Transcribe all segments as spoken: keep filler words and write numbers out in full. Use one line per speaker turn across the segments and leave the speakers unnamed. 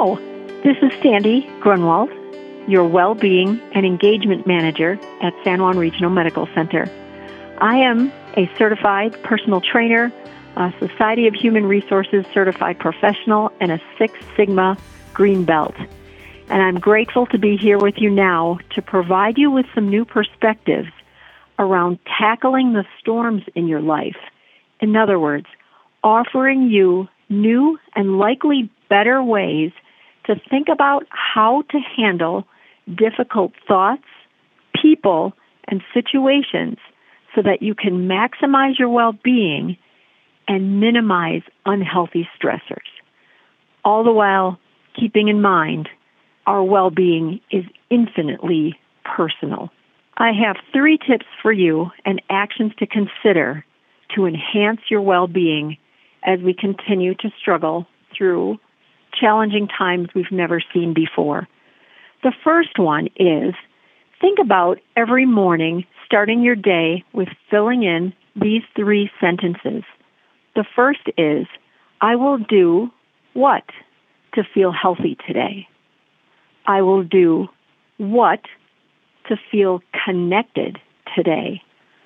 Hello, this is Sandy Grunwald, your Well-Being and Engagement Manager at San Juan Regional Medical Center. I am a certified personal trainer, a Society of Human Resources certified professional, and a Six Sigma Green Belt. And I'm grateful to be here with you now to provide you with some new perspectives around tackling the storms in your life. In other words, offering you new and likely better ways to think about how to handle difficult thoughts, people, and situations so that you can maximize your well-being and minimize unhealthy stressors. All the while keeping in mind our well-being is infinitely personal. I have three tips for you and actions to consider to enhance your well-being as we continue to struggle through challenging times we've never seen before. The first one is think about every morning starting your day with filling in these three sentences. The first is, I will do what to feel healthy today? I will do what to feel connected today?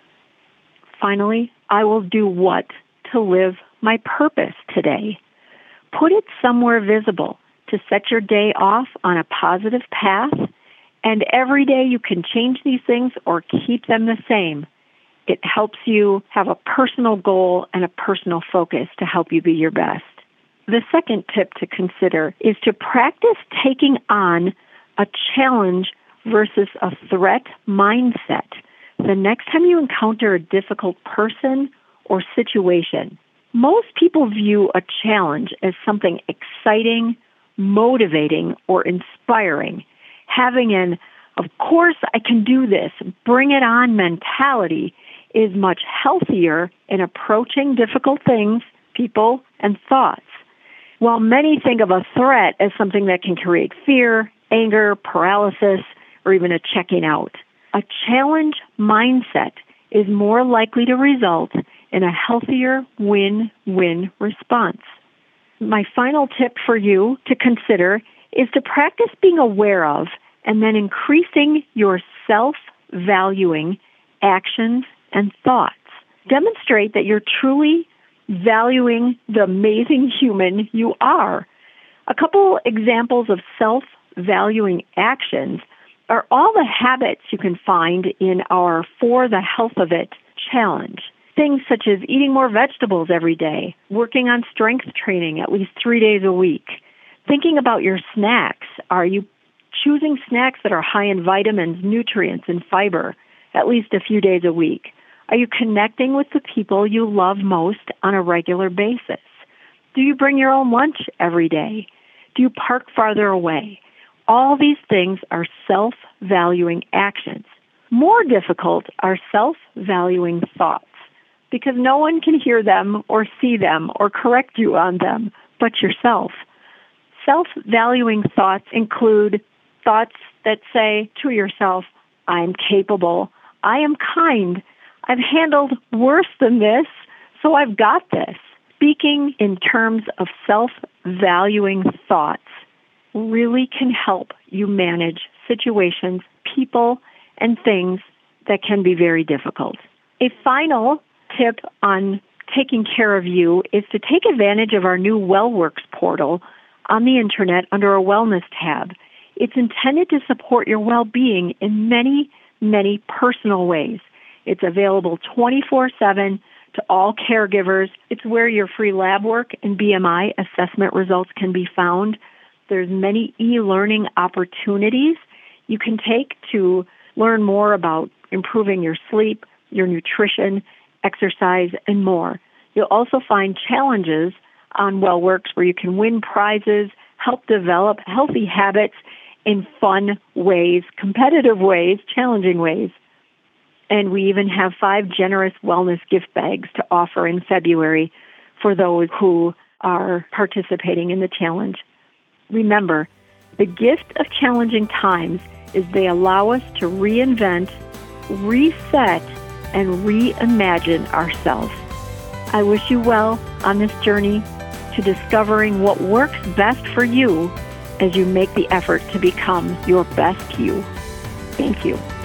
Finally, I will do what to live my purpose today? Put it somewhere visible to set your day off on a positive path, and every day you can change these things or keep them the same. It helps you have a personal goal and a personal focus to help you be your best. The second tip to consider is to practice taking on a challenge versus a threat mindset the next time you encounter a difficult person or situation. Most people view a challenge as something exciting, motivating, or inspiring. Having an, of course I can do this, bring it on mentality is much healthier in approaching difficult things, people, and thoughts. While many think of a threat as something that can create fear, anger, paralysis, or even a checking out, a challenge mindset is more likely to result in a healthier win-win response. My final tip for you to consider is to practice being aware of and then increasing your self-valuing actions and thoughts. Demonstrate that you're truly valuing the amazing human you are. A couple examples of self-valuing actions are all the habits you can find in our For the Health of It challenge. Things such as eating more vegetables every day, working on strength training at least three days a week, thinking about your snacks. Are you choosing snacks that are high in vitamins, nutrients, and fiber at least a few days a week? Are you connecting with the people you love most on a regular basis? Do you bring your own lunch every day? Do you park farther away? All these things are self-valuing actions. More difficult are self-valuing thoughts, because no one can hear them or see them or correct you on them but yourself. Self-valuing thoughts include thoughts that say to yourself, I'm capable, I am kind, I've handled worse than this, so I've got this. Speaking in terms of self-valuing thoughts really can help you manage situations, people, and things that can be very difficult. A final tip on taking care of you is to take advantage of our new WellWorks portal on the internet under a wellness tab. It's intended to support your well-being in many, many personal ways. It's available twenty-four seven to all caregivers. It's where your free lab work and B M I assessment results can be found. There's many e-learning opportunities you can take to learn more about improving your sleep, your nutrition, exercise, and more. You'll also find challenges on WellWorks where you can win prizes, help develop healthy habits in fun ways, competitive ways, challenging ways. And we even have five generous wellness gift bags to offer in February for those who are participating in the challenge. Remember, the gift of challenging times is they allow us to reinvent, reset, and reimagine ourselves. I wish you well on this journey to discovering what works best for you as you make the effort to become your best you. Thank you.